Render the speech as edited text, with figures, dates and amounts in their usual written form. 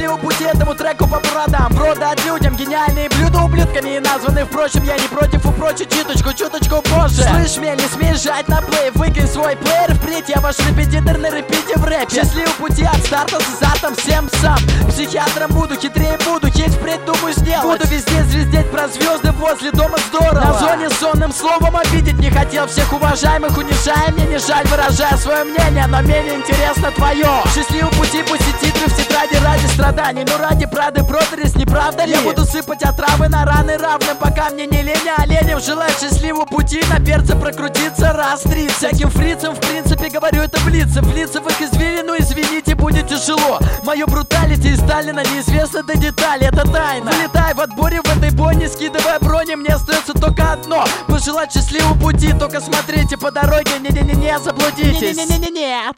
Счастливого пути этому треку по продам. Брода от людям, гениальные блюда ублюдками и названы. Впрочем, я не против, упрочу чуточку позже. Слышь, мне не смей жать на плей, выкинь свой плеер впредь. Я ваш репетитор на репите в рэпе. Счастливого пути от старта с азартом всем сам. Психиатром буду, хитрее буду, хить впредь думаю сделать. Буду везде звездеть про звезды возле дома здорово. На зоне сонным словом обидеть не хотел всех уважаемых, унижая, мне не жаль, выражая свое мнение, но менее интересно твое. Счастливого пути, пусть и титры в тетради ради страданий, ну ради прады проторис, не правда ли? Я буду сыпать отравы на раны равным, пока мне не лень, а оленям желаю счастливого пути. На перце прокрутиться раз 30. Всяким фрицам в принципе говорю это в лица в их извилину, извините, будет тяжело. Мое бруталити из Сталина неизвестно до деталей, это тайна. Вылетай в отборе в этой бойне, скидывая брони, мне остается только одно: пожелать счастливого пути, только смотрите по дороге, не заблудитесь. Не-не-не-не-не.